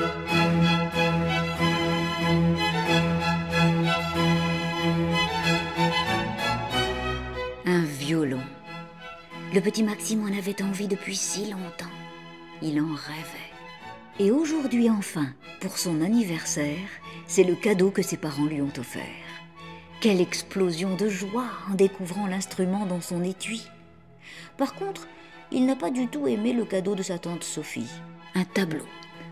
Un violon. Le petit Maxime en avait envie depuis si longtemps. Il en rêvait. Et aujourd'hui enfin, pour son anniversaire, c'est le cadeau que ses parents lui ont offert. Quelle explosion de joie en découvrant l'instrument dans son étui. Par contre, il n'a pas du tout aimé le cadeau de sa tante Sophie. Un tableau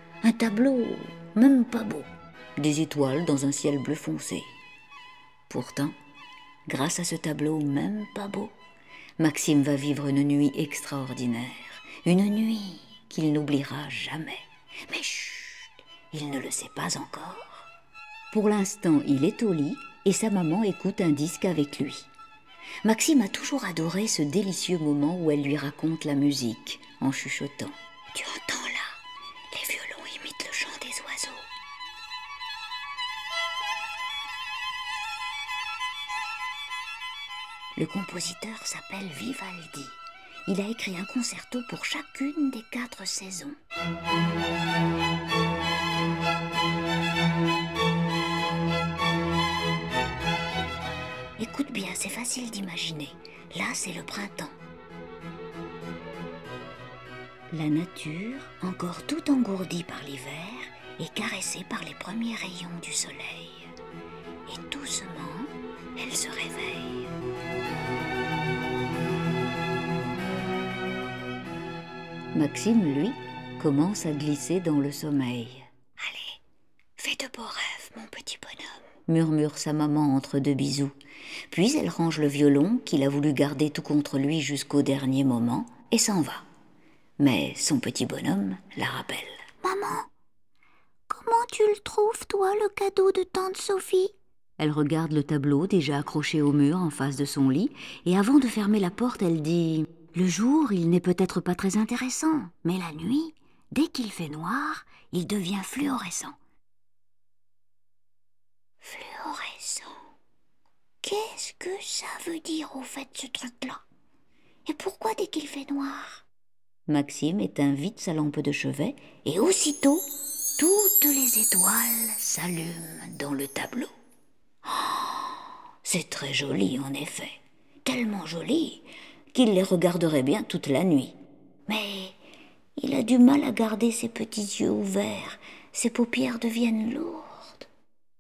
même pas beau. Des étoiles dans un ciel bleu foncé. Pourtant, grâce à ce tableau même pas beau, Maxime va vivre une nuit extraordinaire. Une nuit qu'il n'oubliera jamais. Mais chut, il ne le sait pas encore. Pour l'instant, il est au lit et sa maman écoute un disque avec lui. Maxime a toujours adoré ce délicieux moment où elle lui raconte la musique en chuchotant. Tu entends là, les violons imitent le chant des oiseaux. Le compositeur s'appelle Vivaldi. Il a écrit un concerto pour chacune des 4 saisons. Écoute bien, c'est facile d'imaginer. Là, c'est le printemps. La nature, encore tout engourdie par l'hiver, est caressée par les premiers rayons du soleil. Et doucement, elle se réveille. Maxime, lui, commence à glisser dans le sommeil. « Allez, fais de beaux rêves, mon petit bonhomme », murmure sa maman entre 2 bisous. Puis elle range le violon qu'il a voulu garder tout contre lui jusqu'au dernier moment et s'en va. Mais son petit bonhomme la rappelle. « Maman, comment tu le trouves, toi, le cadeau de tante Sophie ?» Elle regarde le tableau déjà accroché au mur en face de son lit et avant de fermer la porte, elle dit... Le jour, il n'est peut-être pas très intéressant, mais la nuit, dès qu'il fait noir, il devient fluorescent. Fluorescent. Qu'est-ce que ça veut dire au fait, ce truc-là? Et pourquoi dès qu'il fait noir? Maxime éteint vite sa lampe de chevet et aussitôt, toutes les étoiles s'allument dans le tableau. Oh, c'est très joli en effet, tellement joli qu'il les regarderait bien toute la nuit. Mais il a du mal à garder ses petits yeux ouverts. Ses paupières deviennent lourdes.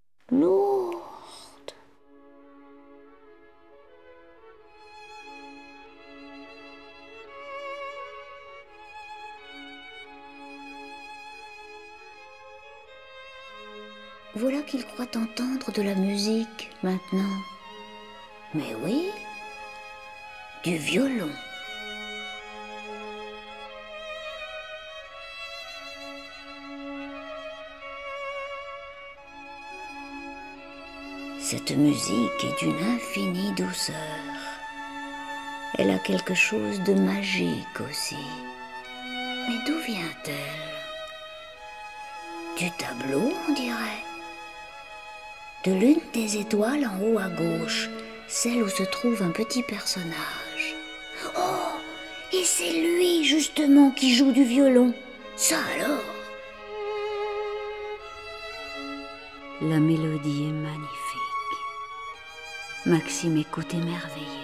Voilà qu'il croit entendre de la musique maintenant. Mais oui, du violon. Cette musique est d'une infinie douceur. Elle a quelque chose de magique aussi. Mais d'où vient-elle? Du tableau, on dirait. De l'une des étoiles en haut à gauche, celle où se trouve un petit personnage. Oh, et c'est lui justement qui joue du violon. Ça alors! La mélodie est magnifique. Maxime écoute émerveillé.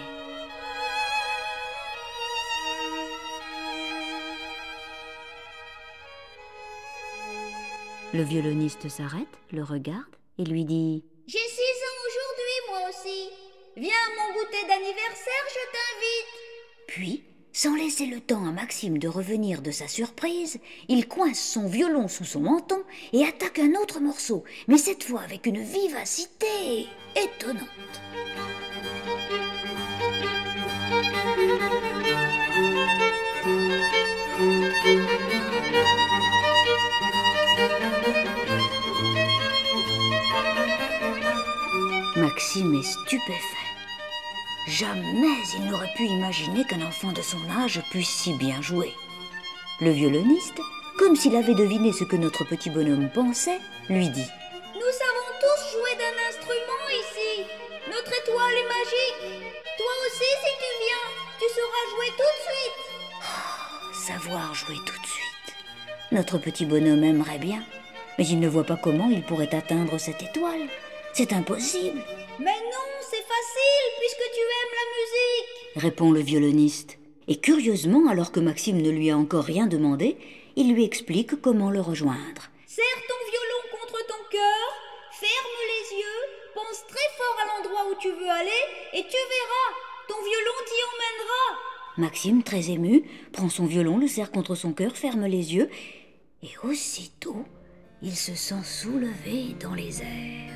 Le violoniste s'arrête, le regarde et lui dit « J'ai 6 ans aujourd'hui, moi aussi. Viens à mon goûter d'anniversaire, je t'invite. » Puis, sans laisser le temps à Maxime de revenir de sa surprise, il coince son violon sous son menton et attaque un autre morceau, mais cette fois avec une vivacité étonnante. Maxime est stupéfait. Jamais il n'aurait pu imaginer qu'un enfant de son âge puisse si bien jouer. Le violoniste, comme s'il avait deviné ce que notre petit bonhomme pensait, lui dit « Nous savons tous jouer d'un instrument ici. Notre étoile est magique. Toi aussi, si tu viens, tu sauras jouer tout de suite. » Savoir jouer tout de suite. Notre petit bonhomme aimerait bien, Mais il ne voit pas comment il pourrait atteindre cette étoile. C'est impossible, Mais non, c'est facile puisque tu aimes la musique. répond le violoniste. Et curieusement, alors que Maxime ne lui a encore rien demandé, il lui explique comment le rejoindre. Serre ton violon contre ton cœur, ferme les yeux, pense très fort à l'endroit où tu veux aller et tu verras, ton violon t'y emmènera. Maxime, très ému, prend son violon, le serre contre son cœur, ferme les yeux, et aussitôt, il se sent soulevé dans les airs.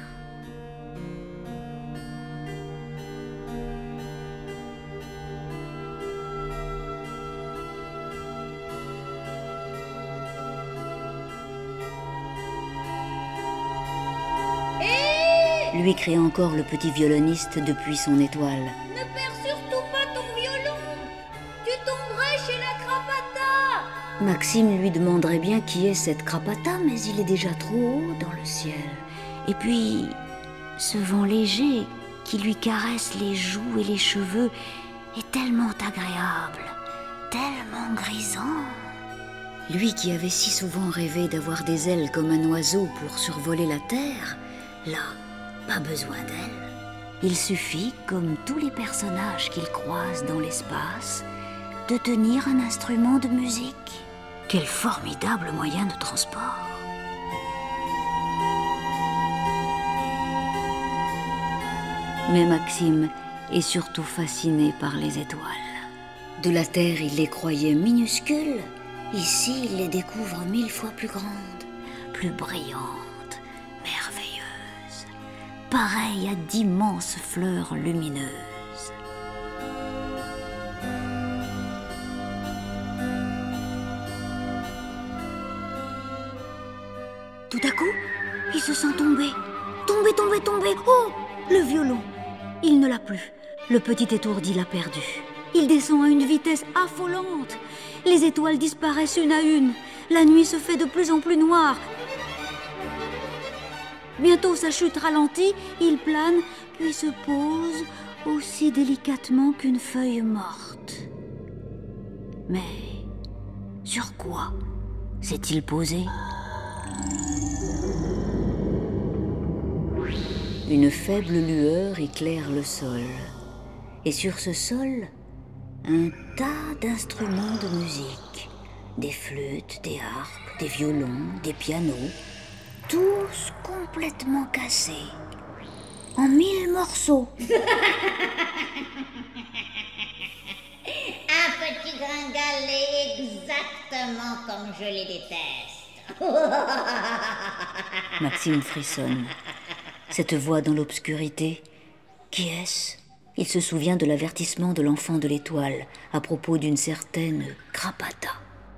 Lui crie encore le petit violoniste depuis son étoile. Ne perds surtout pas ton violon, tu tomberais chez la Crapata. Maxime lui demanderait bien qui est cette Crapata, mais il est déjà trop haut dans le ciel. Et puis, ce vent léger qui lui caresse les joues et les cheveux est tellement agréable, tellement grisant. Lui qui avait si souvent rêvé d'avoir des ailes comme un oiseau pour survoler la terre, là, pas besoin d'elle. Il suffit, comme tous les personnages qu'il croise dans l'espace, de tenir un instrument de musique. Quel formidable moyen de transport! Mais Maxime est surtout fasciné par les étoiles. De la Terre, il les croyait minuscules. Ici, il les découvre 1000 fois plus grandes, plus brillantes, merveilleuses, pareilles à d'immenses fleurs lumineuses. Tout à coup, il se sent tomber. Tomber. Oh, le violon. Il ne l'a plus. Le petit étourdi l'a perdu. Il descend à une vitesse affolante. Les étoiles disparaissent une à une. La nuit se fait de plus en plus noire. Bientôt sa chute ralentit, il plane, puis se pose aussi délicatement qu'une feuille morte. Mais sur quoi s'est-il posé ? Une faible lueur éclaire le sol. Et sur ce sol, un tas d'instruments de musique. Des flûtes, des harpes, des violons, des pianos. Tous complètement cassés. En 1000 morceaux. Un petit gringalet exactement comme je les déteste. Maxime frissonne. Cette voix dans l'obscurité, qui est-ce ? Il se souvient de l'avertissement de l'enfant de l'étoile à propos d'une certaine Crapata.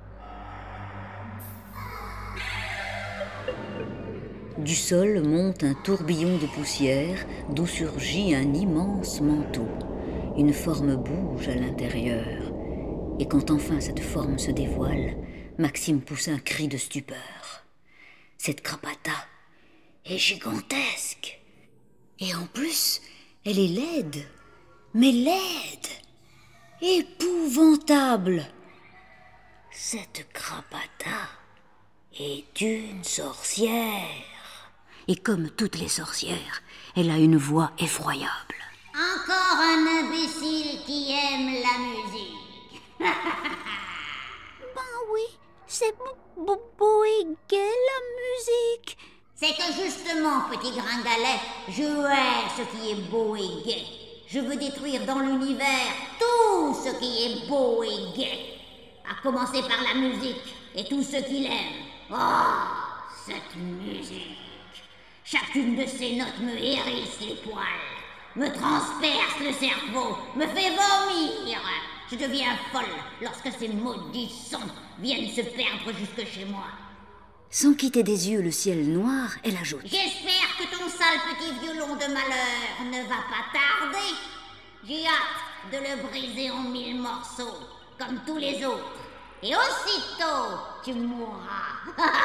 Du sol monte un tourbillon de poussière d'où surgit un immense manteau. Une forme bouge à l'intérieur. Et quand enfin cette forme se dévoile, Maxime pousse un cri de stupeur. Cette Crapata est gigantesque. Et en plus, elle est laide. Mais laide, épouvantable. Cette Crapata est une sorcière. Et comme toutes les sorcières, elle a une voix effroyable. Encore un imbécile qui aime la musique. Ben oui, c'est beau et gai la musique. C'est que justement, petit gringalet, je hais ce qui est beau et gai. Je veux détruire dans l'univers tout ce qui est beau et gai. À commencer par la musique et tous ceux qui l'aiment. Oh, cette musique. Chacune de ces notes me hérisse les poils, me transperce le cerveau, me fait vomir. Je deviens folle lorsque ces maudits sons viennent se perdre jusque chez moi. Sans quitter des yeux le ciel noir, elle ajoute. J'espère que ton sale petit violon de malheur ne va pas tarder. J'ai hâte de le briser en 1000 morceaux, comme tous les autres. Et aussitôt, tu mourras.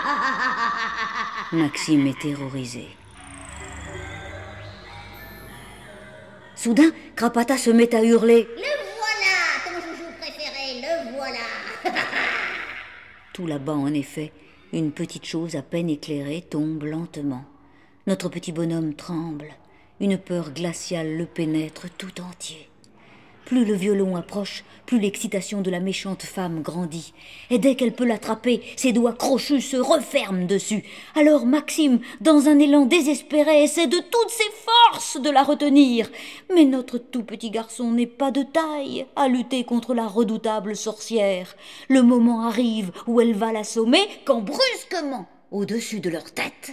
Maxime est terrorisé. Soudain, Crapata se met à hurler. Le voilà, ton joujou préféré, le voilà. Tout là-bas, en effet, Une petite chose à peine éclairée tombe lentement. Notre petit bonhomme tremble. Une peur glaciale le pénètre tout entier. Plus le violon approche, plus l'excitation de la méchante femme grandit. Et dès qu'elle peut l'attraper, ses doigts crochus se referment dessus. Alors Maxime, dans un élan désespéré, essaie de toutes ses forces de la retenir. Mais notre tout petit garçon n'est pas de taille à lutter contre la redoutable sorcière. Le moment arrive où elle va l'assommer quand brusquement, au-dessus de leur tête...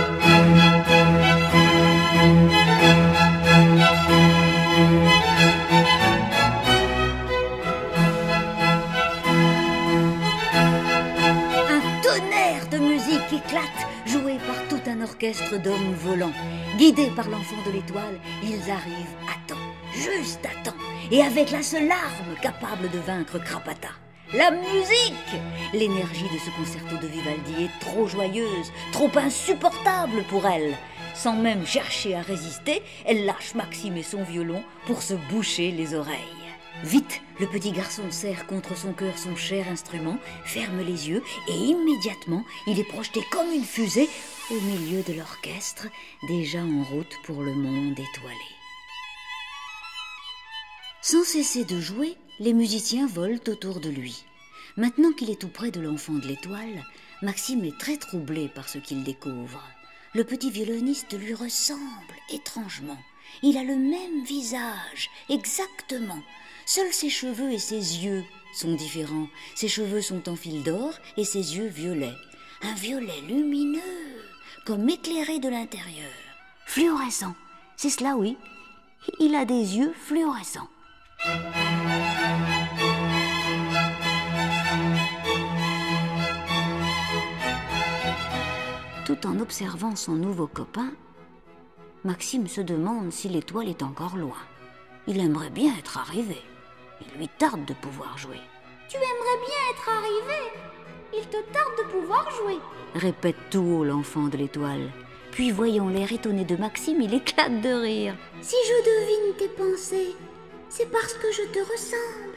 éclate, joué par tout un orchestre d'hommes volants. Guidés par l'enfant de l'étoile, ils arrivent à temps, juste à temps, et avec la seule arme capable de vaincre Krapata. La musique! L'énergie de ce concerto de Vivaldi est trop joyeuse, trop insupportable pour elle. Sans même chercher à résister, elle lâche Maxime et son violon pour se boucher les oreilles. Vite, le petit garçon serre contre son cœur son cher instrument, ferme les yeux et immédiatement, il est projeté comme une fusée au milieu de l'orchestre, déjà en route pour le monde étoilé. Sans cesser de jouer, les musiciens volent autour de lui. Maintenant qu'il est tout près de l'enfant de l'étoile, Maxime est très troublé par ce qu'il découvre. Le petit violoniste lui ressemble étrangement. Il a le même visage, exactement. Seuls ses cheveux et ses yeux sont différents. Ses cheveux sont en fil d'or et ses yeux violets. Un violet lumineux, comme éclairé de l'intérieur. Fluorescent, c'est cela, oui. Il a des yeux fluorescents. Tout en observant son nouveau copain, Maxime se demande si l'étoile est encore loin. Il aimerait bien être arrivé. Il lui tarde de pouvoir jouer. Tu aimerais bien être arrivé. Il te tarde de pouvoir jouer, répète tout haut l'enfant de l'étoile. Puis, voyant l'air étonné de Maxime, il éclate de rire. Si je devine tes pensées, c'est parce que je te ressemble.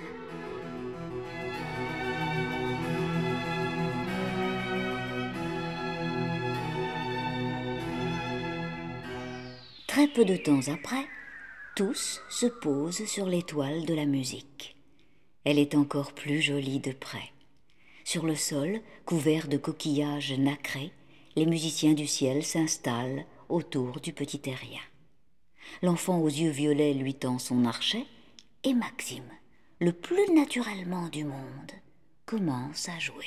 Très peu de temps après, tous se posent sur l'étoile de la musique. Elle est encore plus jolie de près. Sur le sol, couvert de coquillages nacrés, les musiciens du ciel s'installent autour du petit terrien. L'enfant aux yeux violets lui tend son archet et Maxime, le plus naturellement du monde, commence à jouer.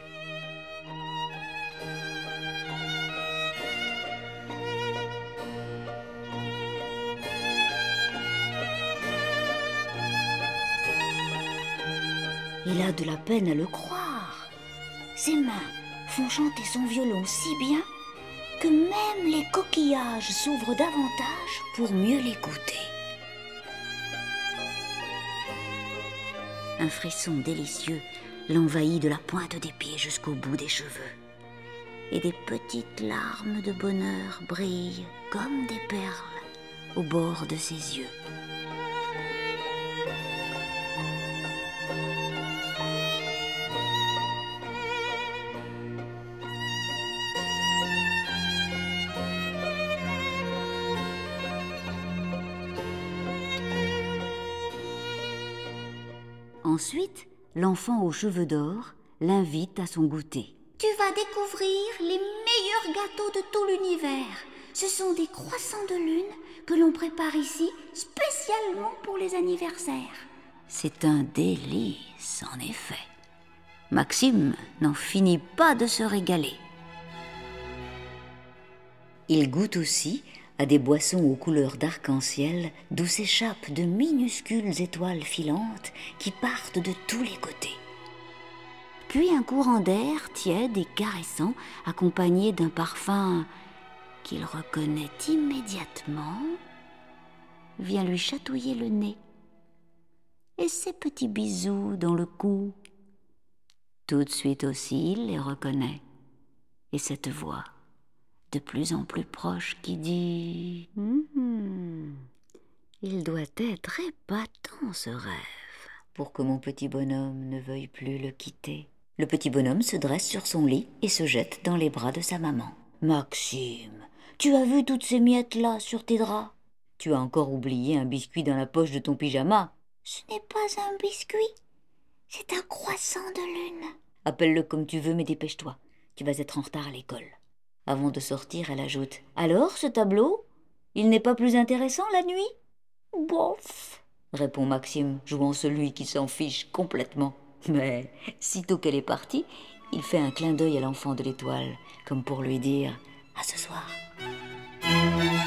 Il a de la peine à le croire. Ses mains font chanter son violon si bien que même les coquillages s'ouvrent davantage pour mieux l'écouter. Un frisson délicieux l'envahit de la pointe des pieds jusqu'au bout des cheveux. Et des petites larmes de bonheur brillent comme des perles au bord de ses yeux. Ensuite, l'enfant aux cheveux d'or l'invite à son goûter. Tu vas découvrir les meilleurs gâteaux de tout l'univers. Ce sont des croissants de lune que l'on prépare ici spécialement pour les anniversaires. C'est un délice, en effet. Maxime n'en finit pas de se régaler. Il goûte aussi à des boissons aux couleurs d'arc-en-ciel d'où s'échappent de minuscules étoiles filantes qui partent de tous les côtés. Puis un courant d'air tiède et caressant, accompagné d'un parfum qu'il reconnaît immédiatement, vient lui chatouiller le nez. Et ses petits bisous dans le cou. Tout de suite aussi, il les reconnaît. Et cette voix, de plus en plus proche, qui dit il doit être épatant ce rêve pour que mon petit bonhomme ne veuille plus le quitter. Le petit bonhomme se dresse sur son lit et se jette dans les bras de sa maman. « Maxime, tu as vu toutes ces miettes-là sur tes draps? Tu as encore oublié un biscuit dans la poche de ton pyjama. »« Ce n'est pas un biscuit, c'est un croissant de lune. » Appelle-le comme tu veux, mais dépêche-toi. Tu vas être en retard à l'école. Avant de sortir, elle ajoute « Alors, ce tableau? Il n'est pas plus intéressant la nuit ?»« Bof !» répond Maxime, jouant celui qui s'en fiche complètement. Mais, sitôt qu'elle est partie, il fait un clin d'œil à l'enfant de l'étoile, comme pour lui dire « À ce soir !»